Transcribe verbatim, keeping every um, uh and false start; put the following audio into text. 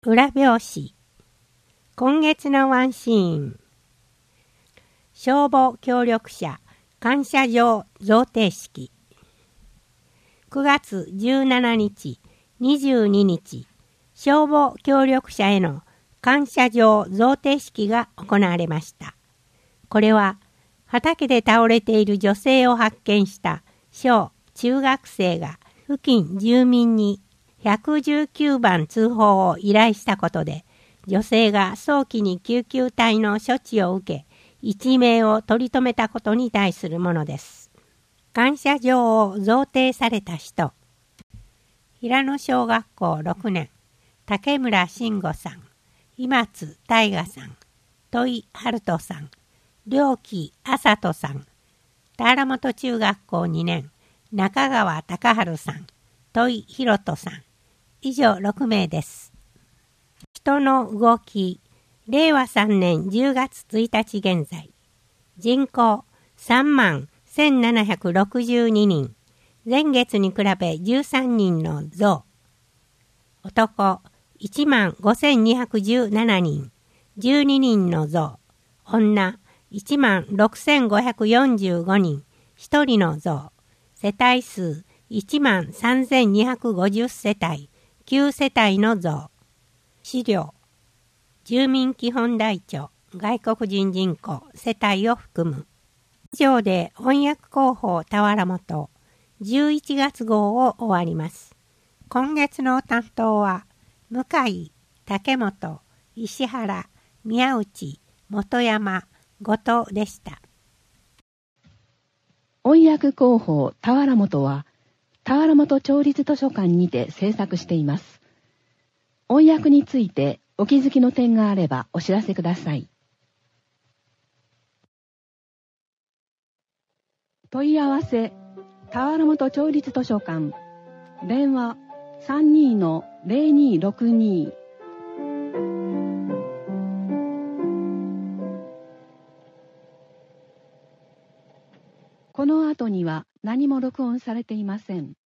裏表紙。今月のワンシーン。消防協力者感謝状贈呈式。くがつじゅうしちにち、にじゅうににち、消防協力者への感謝状贈呈式が行われました。これは畑で倒れている女性を発見した小中学生が付近住民にいちいちきゅうばん通報を依頼したことで、女性が早期に救急隊の処置を受け、一命を取り留めたことに対するものです。感謝状を贈呈された人。平野小学校ろくねん、竹村慎吾さん、今津大我さん、戸井春人さん、良木麻人さん、田原本中学校にねん、中川隆春さん、戸井博人さん。以上ろくめいです。人の動き、れいわさんねんじゅうがつついたち現在。人口さんまんせんななひゃくろくじゅうににん。前月に比べじゅうさんにんの増。男いちまんごせんにひゃくじゅうななにん。じゅうににんの増。女いちまんろくせんごひゃくよんじゅうごにん。ひとりの増。世帯数いちまんさんぜんにひゃくごじゅっせたい。きゅうせたいの増。資料。住民基本台帳、外国人人口、世帯を含む。以上で翻訳広報田原本、じゅういちがつ号を終わります。今月の担当は、向井、竹本、石原、宮内、本山、後藤でした。 翻訳広報田原本は、田原本町立図書館にて制作しています。翻訳についてお気づきの点があればお知らせください。問い合わせ田原本町立図書館電話 さんにーのぜろにーろくにー。この後には何も録音されていません。